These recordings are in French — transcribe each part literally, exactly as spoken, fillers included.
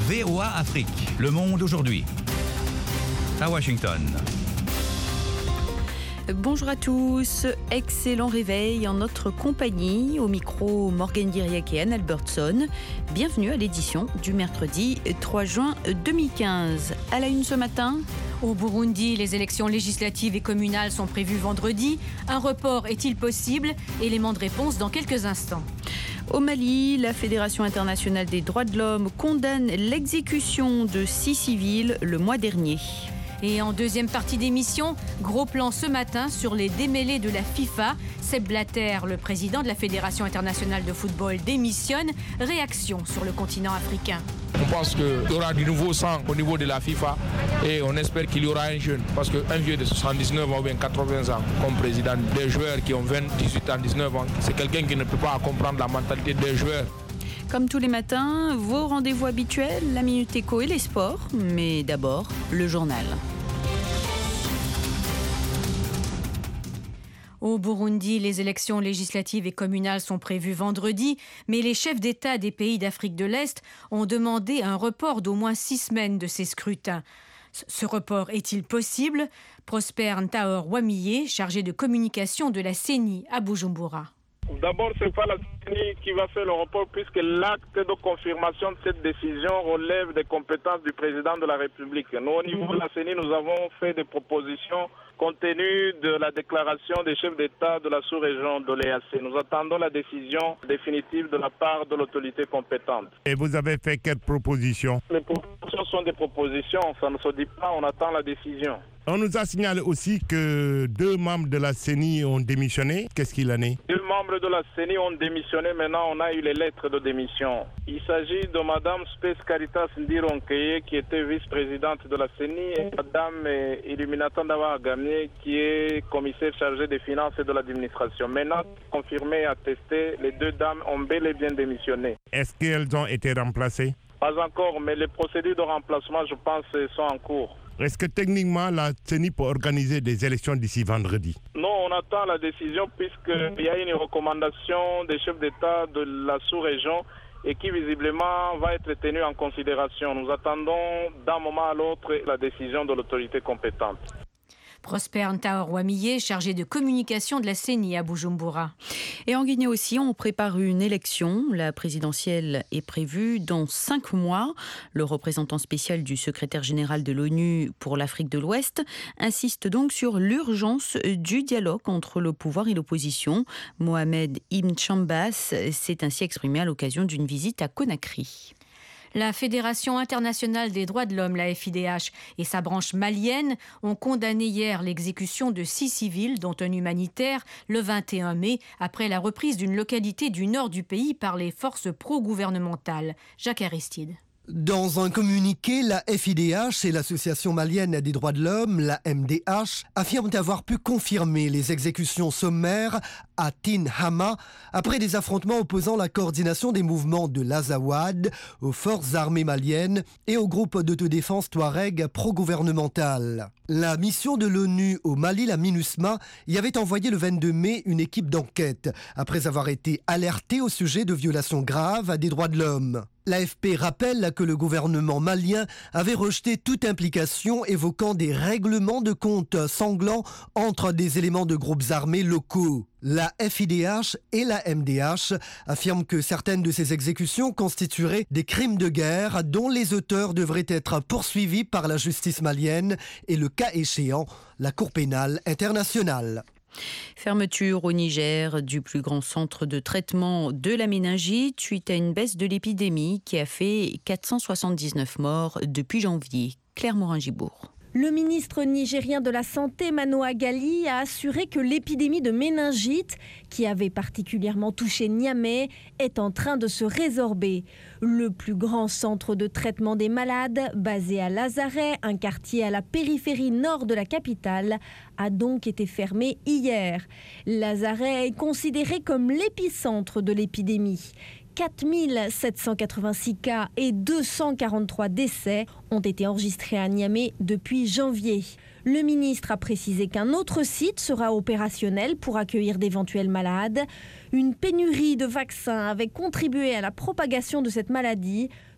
V O A Afrique, Le Monde aujourd'hui. À Washington. Bonjour à tous, excellent réveil en notre compagnie. Au micro, Morgane Guiriac et Anne Albertson. Bienvenue à l'édition du mercredi trois juin deux mille quinze. À la une ce matin. Au Burundi, les élections législatives et communales sont prévues vendredi. Un report est-il possible? Élément de réponse dans quelques instants. Au Mali, la Fédération internationale des droits de l'homme condamne l'exécution de six civils le mois dernier. Et en deuxième partie d'émission, gros plan ce matin sur les démêlés de la FIFA. Sepp Blatter, le président de la Fédération internationale de football, démissionne. Réaction sur le continent africain. On pense qu'il y aura du nouveau sang au niveau de la FIFA et on espère qu'il y aura un jeune. Parce qu'un vieux de soixante-dix-neuf ans ou bien quatre-vingts ans comme président, des joueurs qui ont vingt, dix-huit ans, dix-neuf ans, c'est quelqu'un qui ne peut pas comprendre la mentalité des joueurs. Comme tous les matins, vos rendez-vous habituels, la Minute Éco et les sports. Mais d'abord, le journal. Au Burundi, les élections législatives et communales sont prévues vendredi, mais les chefs d'État des pays d'Afrique de l'Est ont demandé un report d'au moins six semaines de ces scrutins. Ce report est-il possible? Prosper Ntaor-Wamiye, chargé de communication de la C E N I à Bujumbura. D'abord, ce n'est pas la C E N I qui va faire le report puisque l'acte de confirmation de cette décision relève des compétences du président de la République. Nous, au niveau de la C E N I, nous avons fait des propositions compte tenu de la déclaration des chefs d'État de la sous-région de l'E A C. Nous attendons la décision définitive de la part de l'autorité compétente. Et vous avez fait quelles propositions? Les propositions sont des propositions, ça ne se dit pas, on attend la décision. On nous a signalé aussi que deux membres de la C E N I ont démissionné. Qu'est-ce qu'il en est? Deux membres de la C E N I ont démissionné. Maintenant, on a eu les lettres de démission. Il s'agit de Mme Space Caritas Ndironkeye, qui était vice-présidente de la C E N I, et Mme Illuminata Ndawa Agamie, qui est commissaire chargé des finances et de l'administration. Maintenant, confirmé et attesté, les deux dames ont bel et bien démissionné. Est-ce qu'elles ont été remplacées? Pas encore, mais les procédures de remplacement, je pense, sont en cours. Est-ce que techniquement la C E N I peut organiser des élections d'ici vendredi? Non, on attend la décision puisqu'il y a une recommandation des chefs d'État de la sous-région et qui visiblement va être tenue en considération. Nous attendons d'un moment à l'autre la décision de l'autorité compétente. Prosper Ntaor-Wamiye, chargé de communication de la C E N I à Bujumbura. Et en Guinée aussi, on prépare une élection. La présidentielle est prévue dans cinq mois. Le représentant spécial du secrétaire général de l'ONU pour l'Afrique de l'Ouest insiste donc sur l'urgence du dialogue entre le pouvoir et l'opposition. Mohamed Ibn Chambas s'est ainsi exprimé à l'occasion d'une visite à Conakry. La Fédération internationale des droits de l'homme, la F I D H, et sa branche malienne ont condamné hier l'exécution de six civils, dont un humanitaire, le vingt et un mai, après la reprise d'une localité du nord du pays par les forces pro-gouvernementales. Jacques Aristide. Dans un communiqué, la F I D H et l'Association malienne des droits de l'homme, la M D H, affirment avoir pu confirmer les exécutions sommaires à Tin Hama après des affrontements opposant la coordination des mouvements de l'Azawad aux forces armées maliennes et au groupe d'autodéfense Touareg pro-gouvernemental. La mission de l'ONU au Mali, la MINUSMA, y avait envoyé le vingt-deux mai une équipe d'enquête après avoir été alertée au sujet de violations graves des droits de l'homme. L'A F P rappelle que le gouvernement malien avait rejeté toute implication évoquant des règlements de compte sanglants entre des éléments de groupes armés locaux. La F I D H et la M D H affirment que certaines de ces exécutions constitueraient des crimes de guerre dont les auteurs devraient être poursuivis par la justice malienne et le cas échéant, la Cour pénale internationale. Fermeture au Niger du plus grand centre de traitement de la méningite suite à une baisse de l'épidémie qui a fait quatre cent soixante-dix-neuf morts depuis janvier. Claire Morin-Gibourg. Le ministre nigérien de la Santé, Manoa Gali, a assuré que l'épidémie de méningite, qui avait particulièrement touché Niamey, est en train de se résorber. Le plus grand centre de traitement des malades, basé à Lazaret, un quartier à la périphérie nord de la capitale, a donc été fermé hier. Lazaret est considéré comme l'épicentre de l'épidémie. quatre mille sept cent quatre-vingt-six cas et deux cent quarante-trois décès ont été enregistrés à Niamey depuis janvier. Le ministre a précisé qu'un autre site sera opérationnel pour accueillir d'éventuels malades. Une pénurie de vaccins avait contribué à la propagation de cette maladie.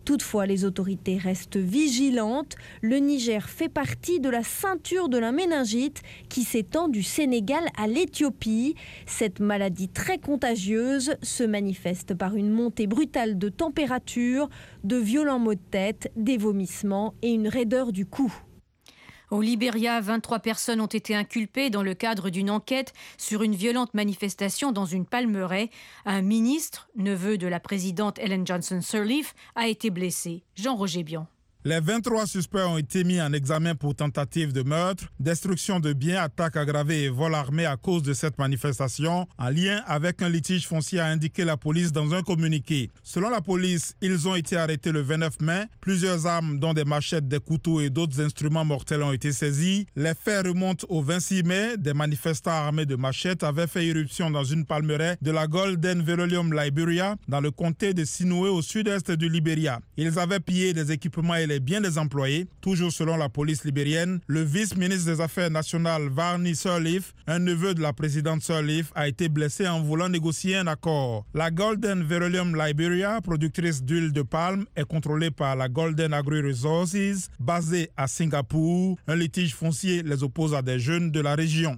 Toutefois, les autorités restent vigilantes. Le Niger fait partie de la ceinture de la méningite qui s'étend du Sénégal à l'Éthiopie. Cette maladie très contagieuse se manifeste par une montée brutale de température, de violents maux de tête, des vomissements et une raideur du cou. Au Libéria, vingt-trois personnes ont été inculpées dans le cadre d'une enquête sur une violente manifestation dans une palmeraie. Un ministre, neveu de la présidente Ellen Johnson Sirleaf, a été blessé. Jean-Roger Bion. Les vingt-trois suspects ont été mis en examen pour tentative de meurtre, destruction de biens, attaque aggravée et vol armé à cause de cette manifestation, en lien avec un litige foncier, a indiqué la police dans un communiqué. Selon la police, ils ont été arrêtés le vingt-neuf mai. Plusieurs armes, dont des machettes, des couteaux et d'autres instruments mortels ont été saisis. Les faits remontent au vingt-six mai. Des manifestants armés de machettes avaient fait irruption dans une palmeraie de la Golden Verolium Liberia, dans le comté de Sinoué, au sud-est du Libéria. Ils avaient pillé des équipements et les biens des employés. Toujours selon la police libérienne, le vice-ministre des Affaires nationales Varney Sirleaf, un neveu de la présidente Sirleaf, a été blessé en voulant négocier un accord. La Golden Verolium Liberia, productrice d'huile de palme, est contrôlée par la Golden Agri Resources, basée à Singapour. Un litige foncier les oppose à des jeunes de la région.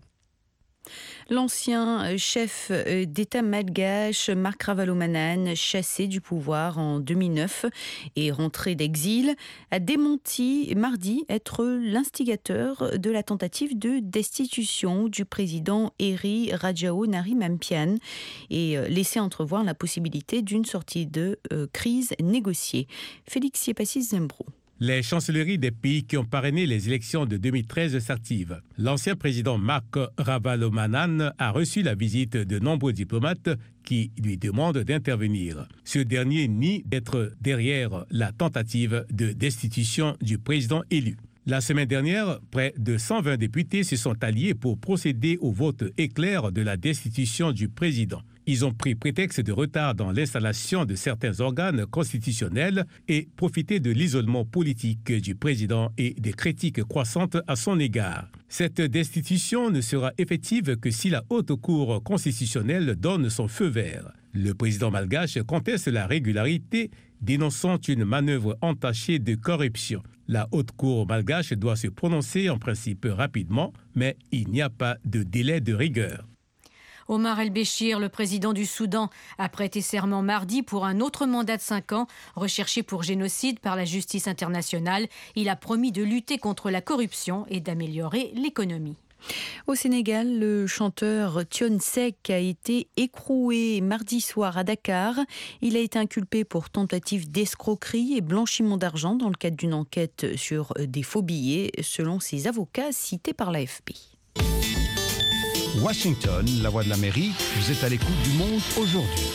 L'ancien chef d'État malgache Marc Ravalomanana, chassé du pouvoir en deux mille neuf et rentré d'exil, a démenti mardi être l'instigateur de la tentative de destitution du président Heri Rajaonarimampyan et laissé entrevoir la possibilité d'une sortie de euh, crise négociée. Félix Siepassis Zembro. Les chancelleries des pays qui ont parrainé les élections de deux mille treize s'activent. L'ancien président Marc Ravalomanana a reçu la visite de nombreux diplomates qui lui demandent d'intervenir. Ce dernier nie d'être derrière la tentative de destitution du président élu. La semaine dernière, près de cent vingt députés se sont alliés pour procéder au vote éclair de la destitution du président. Ils ont pris prétexte de retard dans l'installation de certains organes constitutionnels et profité de l'isolement politique du président et des critiques croissantes à son égard. Cette destitution ne sera effective que si la Haute Cour constitutionnelle donne son feu vert. Le président malgache conteste la régularité, dénonçant une manœuvre entachée de corruption. La Haute Cour malgache doit se prononcer en principe rapidement, mais il n'y a pas de délai de rigueur. Omar El-Béchir, le président du Soudan, a prêté serment mardi pour un autre mandat de cinq ans, recherché pour génocide par la justice internationale. Il a promis de lutter contre la corruption et d'améliorer l'économie. Au Sénégal, le chanteur Thione Seck a été écroué mardi soir à Dakar. Il a été inculpé pour tentative d'escroquerie et blanchiment d'argent dans le cadre d'une enquête sur des faux billets, selon ses avocats cités par l'A F P. Washington, la voix de l'Amérique, vous êtes à l'écoute du Monde aujourd'hui.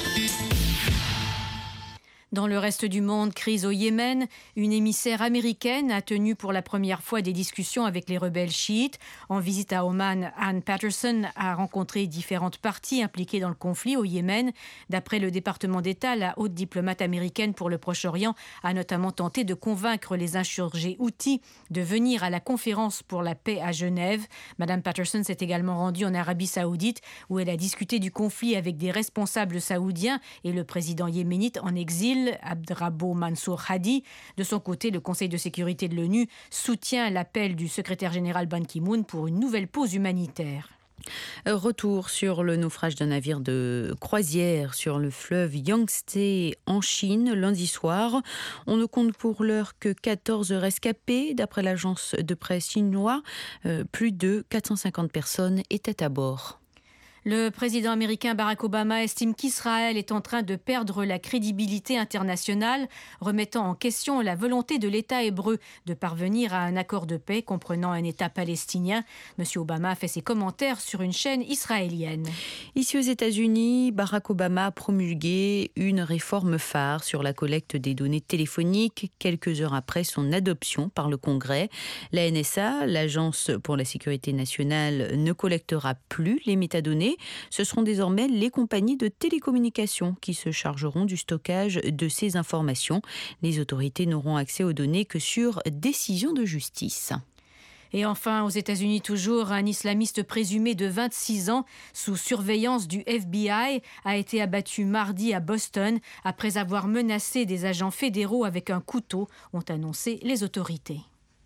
Dans le reste du monde, crise au Yémen, une émissaire américaine a tenu pour la première fois des discussions avec les rebelles chiites. En visite à Oman, Ann Patterson a rencontré différentes parties impliquées dans le conflit au Yémen. D'après le département d'État, la haute diplomate américaine pour le Proche-Orient a notamment tenté de convaincre les insurgés houthis de venir à la conférence pour la paix à Genève. Madame Patterson s'est également rendue en Arabie Saoudite où elle a discuté du conflit avec des responsables saoudiens et le président yéménite en exil, Abdrabbo Mansour Hadi. De son côté, le Conseil de sécurité de l'ONU soutient l'appel du secrétaire général Ban Ki-moon pour une nouvelle pause humanitaire. Retour sur le naufrage d'un navire de croisière sur le fleuve Yangtze en Chine lundi soir. On ne compte pour l'heure que quatorze rescapés. D'après l'agence de presse chinoise, euh, plus de quatre cent cinquante personnes étaient à bord. Le président américain Barack Obama estime qu'Israël est en train de perdre la crédibilité internationale, remettant en question la volonté de l'État hébreu de parvenir à un accord de paix comprenant un État palestinien. Monsieur Obama a fait ses commentaires sur une chaîne israélienne. Ici aux États-Unis, Barack Obama a promulgué une réforme phare sur la collecte des données téléphoniques quelques heures après son adoption par le Congrès. La N S A, l'Agence pour la sécurité nationale, ne collectera plus les métadonnées. Ce seront désormais les compagnies de télécommunications qui se chargeront du stockage de ces informations. Les autorités n'auront accès aux données que sur décision de justice. Et enfin, aux États-Unis toujours, un islamiste présumé de vingt-six ans, sous surveillance du F B I, a été abattu mardi à Boston après avoir menacé des agents fédéraux avec un couteau, ont annoncé les autorités.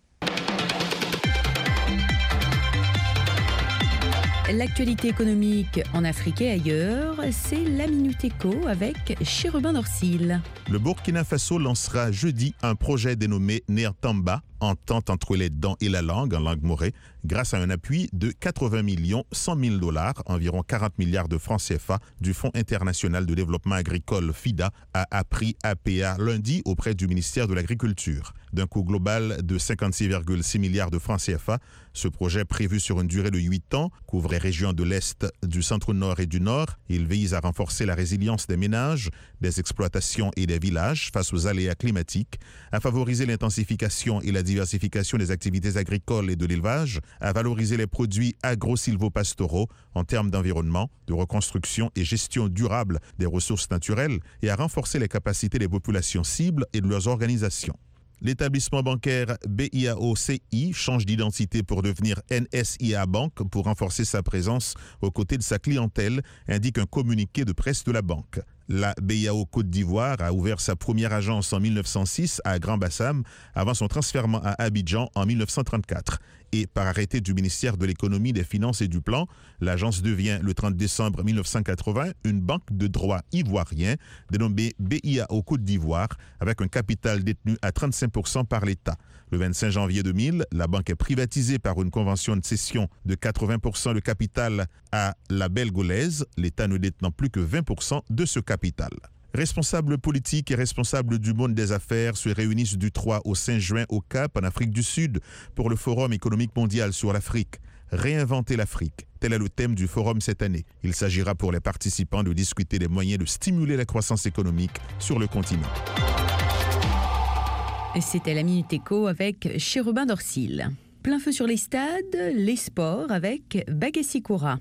L'actualité économique en Afrique et ailleurs, c'est la Minute Éco avec Chérubin Dorsil. Le Burkina Faso lancera jeudi un projet dénommé Nertamba, entente entre les dents et la langue, en langue morée, grâce à un appui de quatre-vingts millions cent mille dollars, environ quarante milliards de francs C F A, du Fonds international de développement agricole FIDA, a appris A P A lundi auprès du ministère de l'Agriculture. D'un coût global de cinquante-six virgule six milliards de francs C F A, ce projet prévu sur une durée de huit ans couvre les régions de l'Est, du centre-nord et du Nord. Il vise à renforcer la résilience des ménages, des exploitations et des villages face aux aléas climatiques, à favoriser l'intensification et la diversification des activités agricoles et de l'élevage, à valoriser les produits agro-silvopastoraux en termes d'environnement, de reconstruction et gestion durable des ressources naturelles et à renforcer les capacités des populations cibles et de leurs organisations. L'établissement bancaire B I A O C I change d'identité pour devenir N S I A Bank pour renforcer sa présence aux côtés de sa clientèle, indique un communiqué de presse de la banque. La B I A O Côte d'Ivoire a ouvert sa première agence en mille neuf cent six à Grand-Bassam avant son transfèrement à Abidjan en mille neuf cent trente-quatre. Et par arrêté du ministère de l'Économie, des Finances et du Plan, l'agence devient le trente décembre mille neuf cent quatre-vingts une banque de droit ivoirien dénommée B I A O Côte d'Ivoire avec un capital détenu à trente-cinq pour cent par l'État. Le vingt-cinq janvier deux mille, la banque est privatisée par une convention de cession de quatre-vingts pour cent de capital à la Belgolaise, l'État ne détenant plus que vingt pour cent de ce capital. Responsables politiques et responsables du monde des affaires se réunissent du trois au cinq juin au Cap, en Afrique du Sud, pour le Forum économique mondial sur l'Afrique. Réinventer l'Afrique, tel est le thème du forum cette année. Il s'agira pour les participants de discuter des moyens de stimuler la croissance économique sur le continent. C'était la Minute Éco avec Chérubin Dorsil. Plein feu sur les stades, les sports avec Bagassi Koura.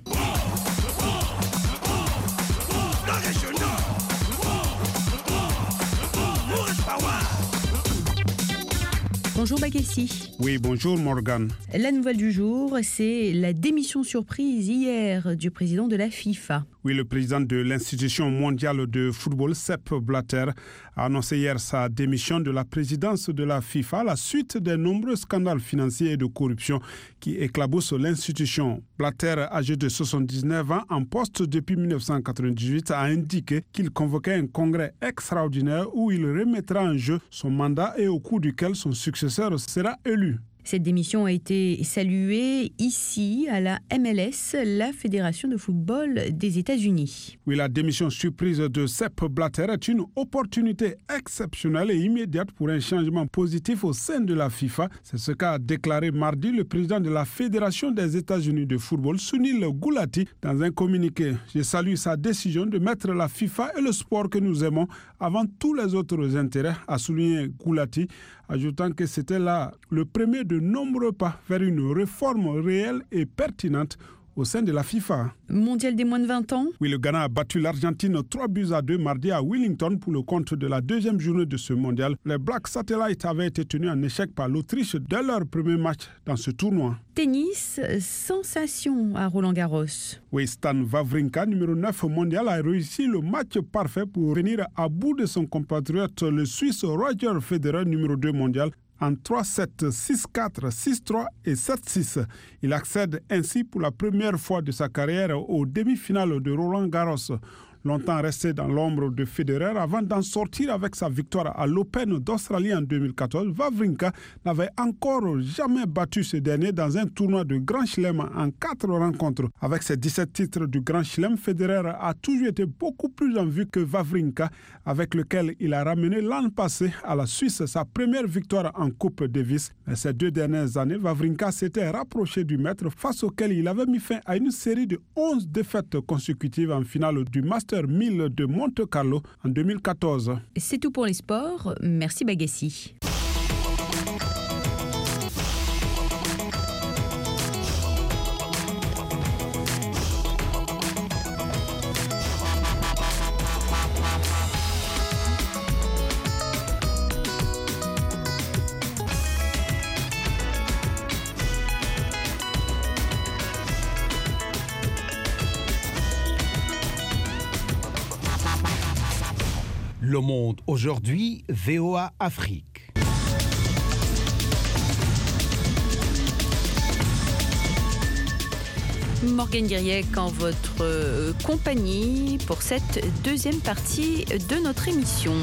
Bonjour Bagassi. Oui, bonjour Morgane. La nouvelle du jour, c'est la démission surprise hier du président de la FIFA. Oui, le président de l'institution mondiale de football, Sepp Blatter, a annoncé hier sa démission de la présidence de la FIFA à la suite des nombreux scandales financiers et de corruption qui éclaboussent l'institution. Blatter, âgé de soixante-dix-neuf ans, en poste depuis mille neuf cent quatre-vingt-dix-huit, a indiqué qu'il convoquait un congrès extraordinaire où il remettra en jeu son mandat et au cours duquel son successeur sera élu. Cette démission a été saluée ici à la M L S, la Fédération de football des États-Unis. Oui, la démission surprise de Sepp Blatter est une opportunité exceptionnelle et immédiate pour un changement positif au sein de la FIFA. C'est ce qu'a déclaré mardi le président de la Fédération des États-Unis de football, Sunil Gulati, dans un communiqué. Je salue sa décision de mettre la FIFA et le sport que nous aimons avant tous les autres intérêts, a souligné Gulati, ajoutant que c'était là le premier de nombreux pas vers une réforme réelle et pertinente au sein de la FIFA. Mondial des moins de vingt ans. Oui, le Ghana a battu l'Argentine trois buts à deux mardi à Wellington pour le compte de la deuxième journée de ce mondial. Les Black Satellites avaient été tenus en échec par l'Autriche dès leur premier match dans ce tournoi. Tennis, sensation à Roland-Garros. Oui, Stan Wawrinka, numéro neuf mondial, a réussi le match parfait pour venir à bout de son compatriote, le Suisse Roger Federer, numéro deux mondial, en trois sept, six quatre, six trois et sept six. Il accède ainsi pour la première fois de sa carrière aux demi-finales de Roland-Garros. Longtemps resté dans l'ombre de Federer avant d'en sortir avec sa victoire à l'Open d'Australie en deux mille quatorze, Wawrinka n'avait encore jamais battu ce dernier dans un tournoi de Grand Chelem en quatre rencontres. Avec ses dix-sept titres du Grand Chelem, Federer a toujours été beaucoup plus en vue que Wawrinka, avec lequel il a ramené l'an passé à la Suisse sa première victoire en Coupe Davis. Mais ces deux dernières années, Wawrinka s'était rapproché du maître face auquel il avait mis fin à une série de onze défaites consécutives en finale du Master mille de Monte Carlo en deux mille quatorze. C'est tout pour les sports. Merci Bagassi. Le Monde aujourd'hui, V O A Afrique. Morgane Guiriec en votre euh, compagnie pour cette deuxième partie de notre émission.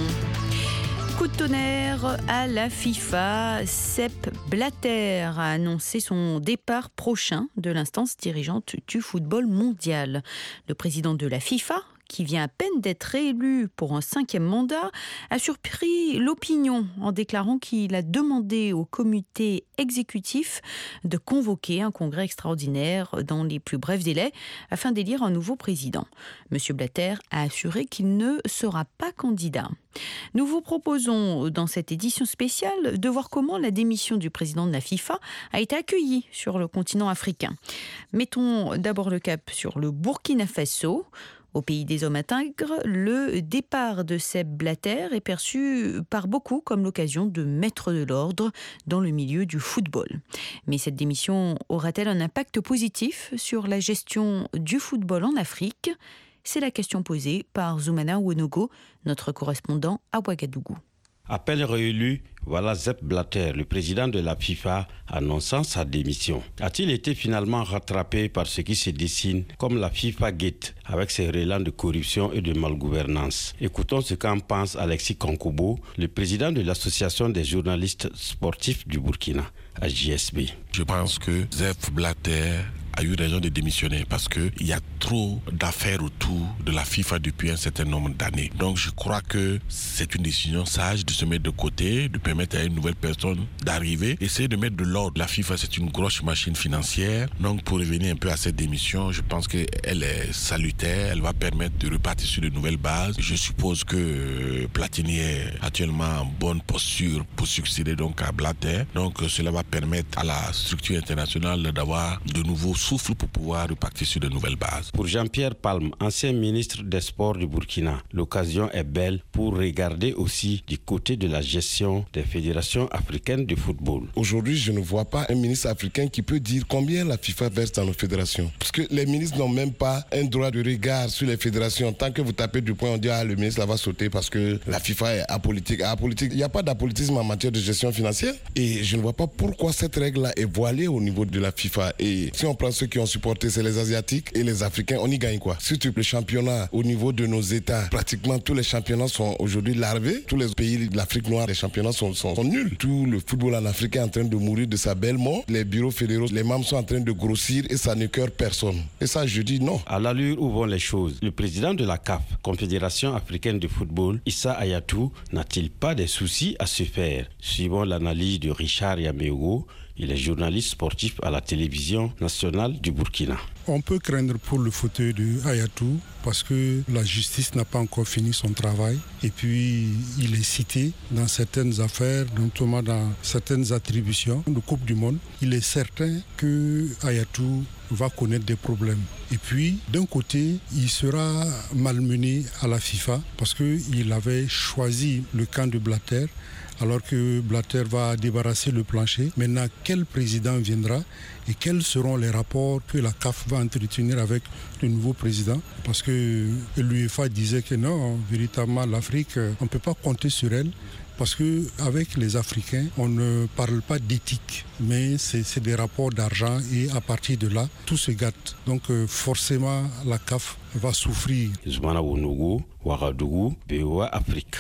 Coup de tonnerre à la FIFA, Sepp Blatter a annoncé son départ prochain de l'instance dirigeante du football mondial. Le président de la FIFA, qui vient à peine d'être réélu pour un cinquième mandat, a surpris l'opinion en déclarant qu'il a demandé au comité exécutif de convoquer un congrès extraordinaire dans les plus brefs délais afin d'élire un nouveau président. Monsieur Blatter a assuré qu'il ne sera pas candidat. Nous vous proposons dans cette édition spéciale de voir comment la démission du président de la FIFA a été accueillie sur le continent africain. Mettons d'abord le cap sur le Burkina Faso. Au pays des hommes intègres, le départ de Sepp Blatter est perçu par beaucoup comme l'occasion de mettre de l'ordre dans le milieu du football. Mais cette démission aura-t-elle un impact positif sur la gestion du football en Afrique ? C'est la question posée par Zoumana Wonogo, notre correspondant à Ouagadougou. À peine réélu, voilà Sepp Blatter, le président de la FIFA, annonçant sa démission. A-t-il été finalement rattrapé par ce qui se dessine comme la FIFA Gate, avec ses relents de corruption et de malgouvernance? Écoutons ce qu'en pense Alexis Kankobo, le président de l'association des journalistes sportifs du Burkina, A J S B. Je pense que Sepp Blatter a eu raison de démissionner parce qu'il y a trop d'affaires autour de la FIFA depuis un certain nombre d'années. Donc je crois que c'est une décision sage de se mettre de côté, de permettre à une nouvelle personne d'arriver, essayer de mettre de l'ordre. La FIFA, c'est une grosse machine financière. Donc pour revenir un peu à cette démission, je pense qu'elle est salutaire, elle va permettre de repartir sur de nouvelles bases. Je suppose que Platini est actuellement en bonne posture pour succéder donc à Blatter. Donc cela va permettre à la structure internationale d'avoir de nouveaux souffle pour pouvoir repartir sur de nouvelles bases. Pour Jean-Pierre Palme, ancien ministre des Sports du Burkina, l'occasion est belle pour regarder aussi du côté de la gestion des fédérations africaines de football. Aujourd'hui, je ne vois pas un ministre africain qui peut dire combien la FIFA verse dans nos fédérations. Parce que les ministres n'ont même pas un droit de regard sur les fédérations. Tant que vous tapez du poing, on dit ah, le ministre là va sauter parce que la FIFA est apolitique. apolitique. Il n'y a pas d'apolitisme en matière de gestion financière. Et je ne vois pas pourquoi cette règle-là est voilée au niveau de la FIFA. Et si on prend ceux qui ont supporté, c'est les Asiatiques et les Africains. On y gagne quoi? Surtout le championnat au niveau de nos États, pratiquement tous les championnats sont aujourd'hui larvés. Tous les pays de l'Afrique noire, les championnats sont, sont, sont nuls. Tout le football en Afrique est en train de mourir de sa belle mort. Les bureaux fédéraux, les membres sont en train de grossir et ça n'écœure personne. Et ça, je dis non. À l'allure où vont les choses, le président de la C A F, Confédération africaine de football, Issa Hayatou, n'a-t-il pas des soucis à se faire? Suivant l'analyse de Richard Yaméogo, il est journaliste sportif à la télévision nationale du Burkina. On peut craindre pour le fauteuil de Hayatou parce que la justice n'a pas encore fini son travail. Et puis, il est cité dans certaines affaires, notamment dans certaines attributions de Coupe du Monde. Il est certain que Hayatou va connaître des problèmes. Et puis, d'un côté, il sera malmené à la FIFA parce qu'il avait choisi le camp de Blatter alors que Blatter va débarrasser le plancher. Maintenant, quel président viendra et quels seront les rapports que la C A F va entretenir avec le nouveau président? Parce que l'UEFA disait que non, véritablement, l'Afrique, on ne peut pas compter sur elle. Parce qu'avec les Africains, on ne parle pas d'éthique, mais c'est, c'est des rapports d'argent et à partir de là, tout se gâte. Donc euh, forcément, la C A F va souffrir. Zoumana Wonogo, Ouagadougou, V O A Afrique.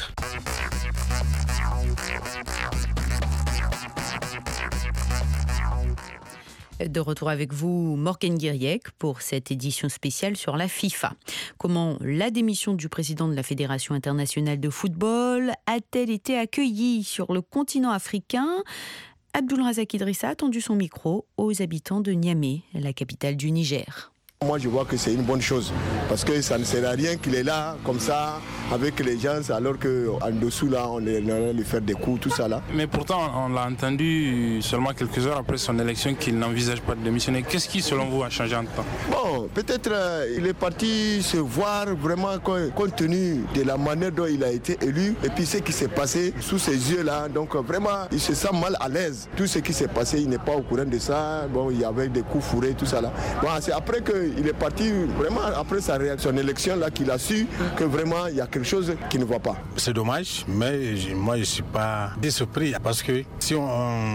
De retour avec vous, Morgane Guiriec, pour cette édition spéciale sur la FIFA. Comment la démission du président de la Fédération internationale de football a-t-elle été accueillie sur le continent africain? Abdulrazak Idrissa a tendu son micro aux habitants de Niamey, la capitale du Niger. Moi, je vois que c'est une bonne chose parce que ça ne sert à rien qu'il est là, comme ça, avec les gens, alors qu'en dessous, là, on est en train de faire des coups, tout ça, là. Mais pourtant, on l'a entendu seulement quelques heures après son élection qu'il n'envisage pas de démissionner. Qu'est-ce qui, selon vous, a changé en temps? Bon, peut-être euh, il est parti se voir vraiment compte tenu de la manière dont il a été élu et puis ce qui s'est passé sous ses yeux-là. Donc, vraiment, il se sent mal à l'aise. Tout ce qui s'est passé, il n'est pas au courant de ça. Bon, il y avait des coups fourrés, tout ça, là. Bon, c'est après que il est parti vraiment après sa réaction élection là qu'il a su que vraiment il y a quelque chose qui ne va pas. C'est dommage, mais moi je ne suis pas surpris parce que si on,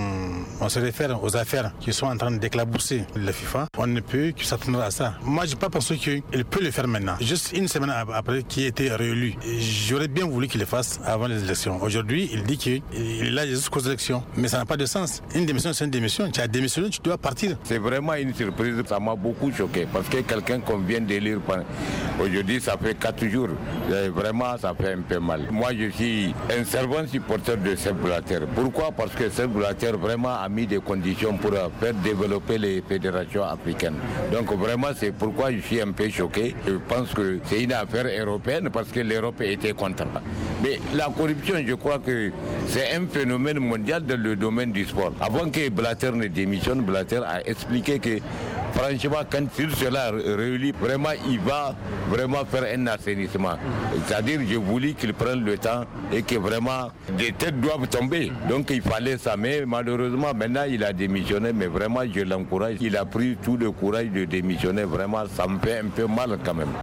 on se réfère aux affaires qui sont en train d'éclabousser la FIFA, on ne peut que s'attendre à ça. Moi je n'ai pas pensé qu'il peut le faire maintenant, juste une semaine après qu'il ait été réélu. J'aurais bien voulu qu'il le fasse avant les élections. Aujourd'hui, il dit qu'il est là jusqu'aux élections, mais ça n'a pas de sens. Une démission, c'est une démission. Tu as démissionné, tu dois partir. C'est vraiment une surprise, ça m'a beaucoup choqué parce que quelqu'un qu'on vient d'élire aujourd'hui, ça fait quatre jours. Vraiment, ça fait un peu mal. Moi, je suis un servant supporter de Sepp Blatter. Pourquoi? Parce que Sepp Blatter vraiment a mis des conditions pour faire développer les fédérations africaines. Donc vraiment, c'est pourquoi je suis un peu choqué. Je pense que c'est une affaire européenne parce que l'Europe était contre. Mais la corruption, je crois que c'est un phénomène mondial dans le domaine du sport. Avant que Blatter ne démissionne, Blatter a expliqué que franchement, quand il sera réélu, vraiment, il va vraiment faire un assainissement. C'est-à-dire, je voulais qu'il prenne le temps et que vraiment, des têtes doivent tomber. Donc, il fallait ça. Mais malheureusement, maintenant, il a démissionné. Mais vraiment, je l'encourage. Il a pris tout le courage de démissionner. Vraiment, ça me fait un peu mal quand même.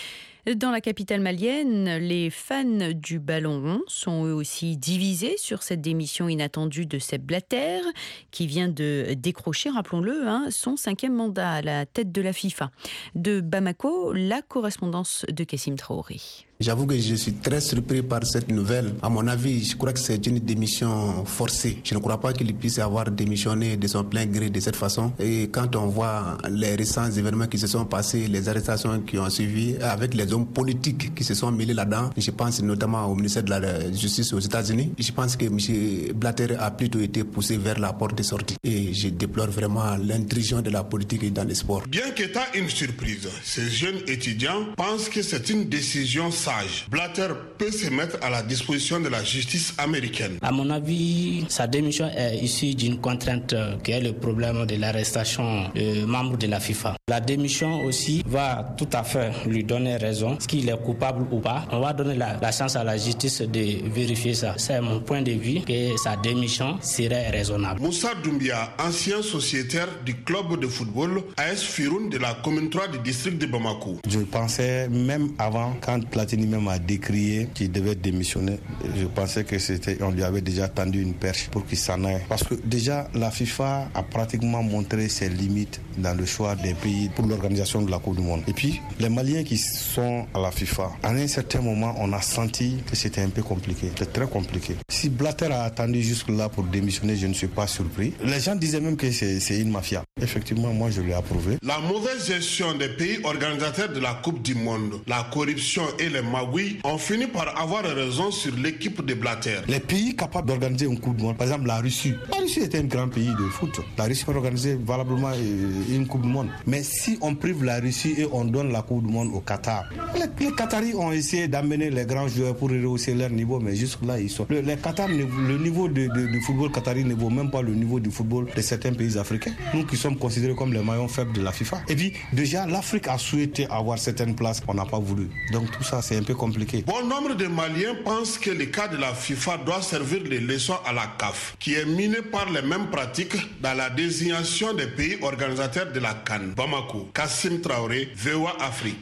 Dans la capitale malienne, les fans du ballon rond sont eux aussi divisés sur cette démission inattendue de Sepp Blatter, qui vient de décrocher, rappelons-le, hein, son cinquième mandat à la tête de la FIFA. De Bamako, la correspondance de Kassim Traoré. J'avoue que je suis très surpris par cette nouvelle. À mon avis, je crois que c'est une démission forcée. Je ne crois pas qu'il puisse avoir démissionné de son plein gré de cette façon. Et quand on voit les récents événements qui se sont passés, les arrestations qui ont suivi, avec les hommes politiques qui se sont mêlés là-dedans, je pense notamment au ministère de la Justice aux États-Unis, je pense que M. Blatter a plutôt été poussé vers la porte de sortie. Et je déplore vraiment l'intrusion de la politique dans les sports. Bien qu'étant une surprise, ces jeunes étudiants pensent que c'est une décision sage. Blatter peut se mettre à la disposition de la justice américaine. À mon avis, sa démission est issue d'une contrainte qui est le problème de l'arrestation de membres de la FIFA. La démission aussi va tout à fait lui donner raison, est-ce qu'il est coupable ou pas. On va donner la, la chance à la justice de vérifier ça. C'est mon point de vue que sa démission serait raisonnable. Moussa Doumbia, ancien sociétaire du club de football A S Firoun de la commune trois du district de Bamako. Je pensais même avant, quand Platini même a décrié qu'il devait démissionner, je pensais que c'était, on lui avait déjà tendu une perche pour qu'il s'en aille. Parce que déjà, la FIFA a pratiquement montré ses limites dans le choix des pays pour l'organisation de la Coupe du Monde. Et puis, les Maliens qui sont à la FIFA, à un certain moment, on a senti que c'était un peu compliqué. C'était très compliqué. Si Blatter a attendu jusque-là pour démissionner, je ne suis pas surpris. Les gens disaient même que c'est, c'est une mafia. Effectivement, moi, je l'ai approuvé. La mauvaise gestion des pays organisateurs de la Coupe du Monde, la corruption et les magouilles ont fini par avoir raison sur l'équipe de Blatter. Les pays capables d'organiser une Coupe du Monde, par exemple la Russie. La Russie était un grand pays de foot. La Russie peut organiser valablement une Coupe du Monde. Mais si on prive la Russie et on donne la Coupe du Monde au Qatar, les, les Qataris ont essayé d'amener les grands joueurs pour rehausser leur niveau, mais jusque-là, ils sont... Le, les Qatar, le niveau de, de, de football qatari ne vaut même pas le niveau du football de certains pays africains. Nous qui sommes considérés comme les maillons faibles de la FIFA. Et puis, déjà, l'Afrique a souhaité avoir certaines places qu'on n'a pas voulu. Donc tout ça, c'est un peu compliqué. Bon nombre de Maliens pensent que le cas de la FIFA doit servir de leçon à la C A F, qui est minée par les mêmes pratiques dans la désignation des pays organisateurs de la CAN. Bamako, Kassim Traoré, V O A Afrique.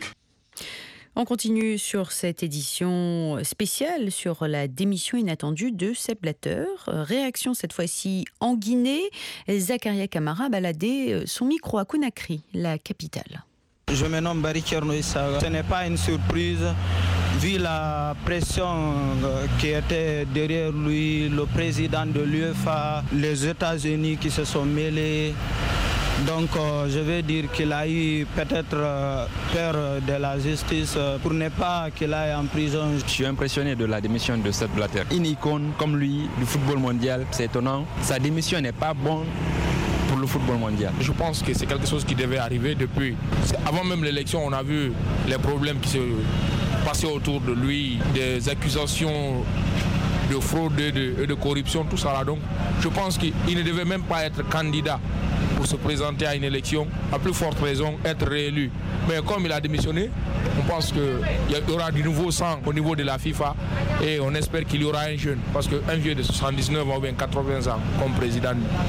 On continue sur cette édition spéciale sur la démission inattendue de Sepp Blatter. Réaction cette fois-ci en Guinée. Zakaria Kamara baladait son micro à Conakry, la capitale. Je me nomme Barry Tcherno Issa. Ce n'est pas une surprise vu la pression qui était derrière lui, le président de l'UEFA, les États-Unis qui se sont mêlés. Donc euh, je vais dire qu'il a eu peut-être euh, peur de la justice euh, pour ne pas qu'il aille en prison. Je suis impressionné de la démission de Sepp Blatter. Une icône comme lui du football mondial, c'est étonnant. Sa démission n'est pas bonne pour le football mondial. Je pense que c'est quelque chose qui devait arriver depuis. Avant même l'élection, on a vu les problèmes qui se passaient autour de lui, des accusations de fraude et de, de corruption, tout ça là. Donc je pense qu'il ne devait même pas être candidat pour se présenter à une élection, à plus forte raison être réélu. Mais comme il a démissionné, on pense qu'il y aura du nouveau sang au niveau de la FIFA et on espère qu'il y aura un jeune, parce qu'un vieux de soixante-dix-neuf ans ou bien quatre-vingts ans comme président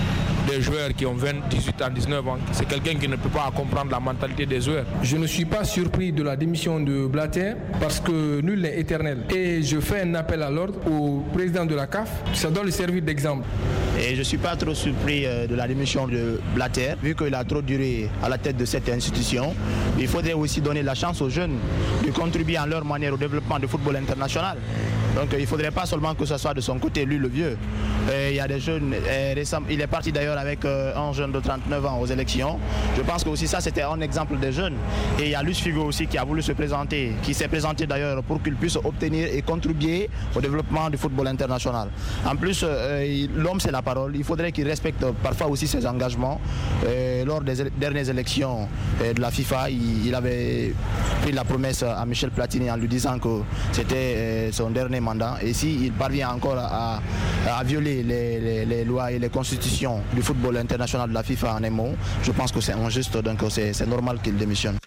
des joueurs qui ont vingt, dix-huit ans, dix-neuf ans. C'est quelqu'un qui ne peut pas comprendre la mentalité des joueurs. Je ne suis pas surpris de la démission de Blatter parce que nul n'est éternel. Et je fais un appel à l'ordre au président de la C A F. Ça doit lui servir d'exemple. Et je ne suis pas trop surpris de la démission de Blatter, vu qu'il a trop duré à la tête de cette institution. Il faudrait aussi donner la chance aux jeunes de contribuer en leur manière au développement du football international. Donc il ne faudrait pas seulement que ce soit de son côté, lui le vieux. Et il y a des jeunes, récemment, il est parti d'ailleurs avec un jeune de trente-neuf ans aux élections. Je pense que aussi ça c'était un exemple des jeunes. Et il y a Luis Figo aussi qui a voulu se présenter, qui s'est présenté d'ailleurs pour qu'il puisse obtenir et contribuer au développement du football international. En plus, euh, l'homme c'est la parole, il faudrait qu'il respecte parfois aussi ses engagements. Et lors des dernières élections de la FIFA, il, il avait pris la promesse à Michel Platini en lui disant que c'était son dernier mandat. Et s'il parvient encore à, à violer les, les, les lois et les constitutions du football international de la FIFA en un mot, je pense que c'est injuste, donc c'est normal qu'il démissionne.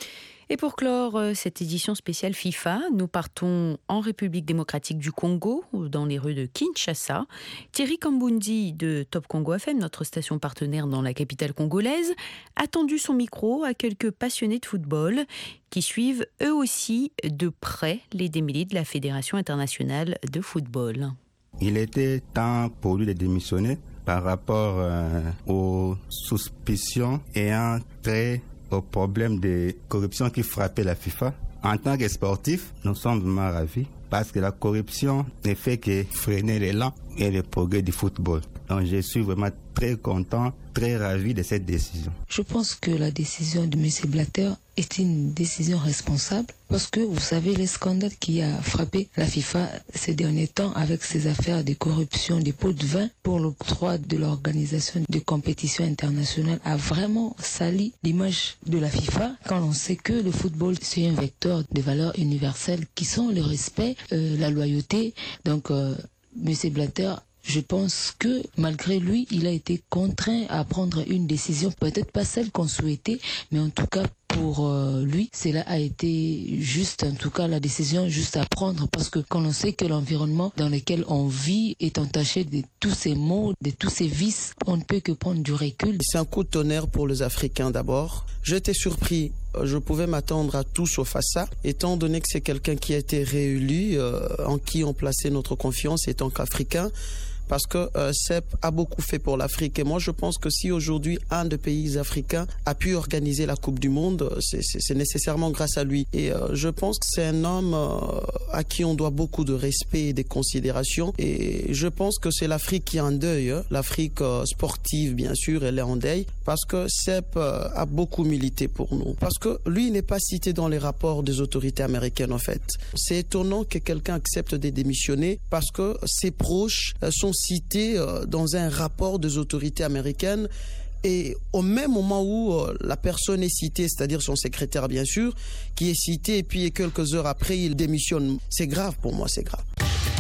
Et pour clore cette édition spéciale FIFA, nous partons en République démocratique du Congo, dans les rues de Kinshasa. Thierry Kambundi de Top Congo F M, notre station partenaire dans la capitale congolaise, a tendu son micro à quelques passionnés de football qui suivent eux aussi de près les démêlés de la Fédération internationale de football. Il était temps pour lui de démissionner par rapport euh, aux suspicions ayant trait au problème de corruption qui frappait la FIFA. En tant que sportif, nous sommes vraiment ravis parce que la corruption ne fait que freiner l'élan et le progrès du football. Donc je suis vraiment très content, très ravi de cette décision. Je pense que la décision de M. Blatter est une décision responsable parce que vous savez les scandales qui a frappé la FIFA ces derniers temps avec ces affaires de corruption des pots de vin pour l'octroi de l'organisation de compétitions internationales a vraiment sali l'image de la FIFA quand on sait que le football c'est un vecteur de valeurs universelles qui sont le respect, euh, la loyauté. Donc euh, M. Blatter, je pense que malgré lui, il a été contraint à prendre une décision, peut-être pas celle qu'on souhaitait, mais en tout cas pour euh, lui, cela a été juste, en tout cas la décision juste à prendre parce que quand on sait que l'environnement dans lequel on vit est entaché de tous ces maux, de tous ces vices, on ne peut que prendre du recul. C'est un coup de tonnerre pour les Africains d'abord. J'étais surpris. Je pouvais m'attendre à tout sauf à ça, étant donné que c'est quelqu'un qui a été réélu, euh, en qui on plaçait notre confiance étant qu'Africain. Parce que euh, Sepp a beaucoup fait pour l'Afrique. Et moi, je pense que si aujourd'hui un des pays africains a pu organiser la Coupe du Monde, c'est, c'est, c'est nécessairement grâce à lui. Et euh, je pense que c'est un homme euh, à qui on doit beaucoup de respect et de considération. Et je pense que c'est l'Afrique qui est en deuil. Hein. L'Afrique euh, sportive, bien sûr, elle est en deuil. Parce que Sepp euh, a beaucoup milité pour nous. Parce que lui n'est pas cité dans les rapports des autorités américaines, en fait. C'est étonnant que quelqu'un accepte de démissionner parce que ses proches euh, sont cités euh, dans un rapport des autorités américaines et au même moment où euh, la personne est citée, c'est-à-dire son secrétaire bien sûr, qui est cité et puis quelques heures après il démissionne. C'est grave pour moi, c'est grave.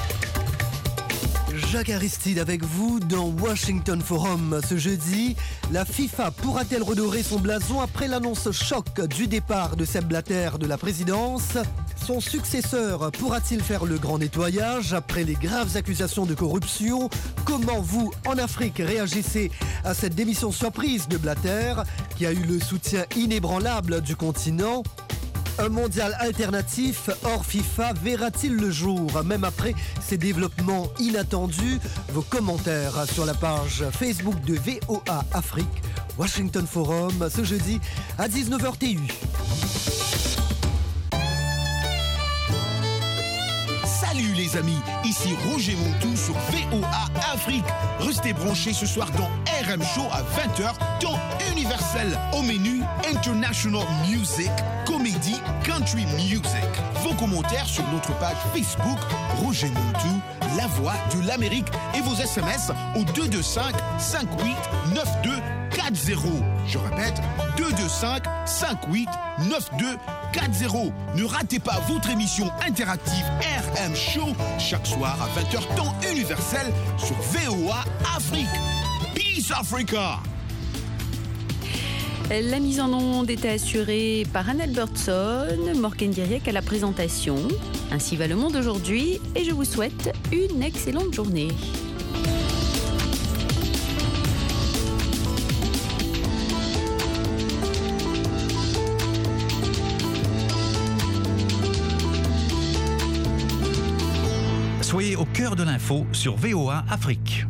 Jacques Aristide avec vous dans Washington Forum. Ce jeudi, la FIFA pourra-t-elle redorer son blason après l'annonce choc du départ de Sepp Blatter de la présidence? Son successeur pourra-t-il faire le grand nettoyage après les graves accusations de corruption? Comment vous, en Afrique, réagissez à cette démission surprise de Blatter qui a eu le soutien inébranlable du continent? Un mondial alternatif hors FIFA verra-t-il le jour, même après ces développements inattendus? Vos commentaires sur la page Facebook de V O A Afrique, Washington Forum, ce jeudi à dix-neuf heures T U. Salut les amis, ici Roger Montou sur V O A Afrique. Restez branchés ce soir dans R M Show à vingt heures, temps universel. Au menu, International Music, comédie, country music. Vos commentaires sur notre page Facebook, Roger Montou, la voix de l'Amérique. Et vos S M S au deux deux cinq, cinq huit neuf deux quatre zéro. Je répète, deux deux cinq, cinq huit neuf deux quatre zéro. Ne ratez pas votre émission interactive R M Show chaque soir à vingt heures temps universel sur V O A Afrique. Peace Africa! La mise en onde était assurée par Anne Albertson, Morgan Guiriec à la présentation. Ainsi va le monde aujourd'hui et je vous souhaite une excellente journée. cœur de l'info sur V O A Afrique.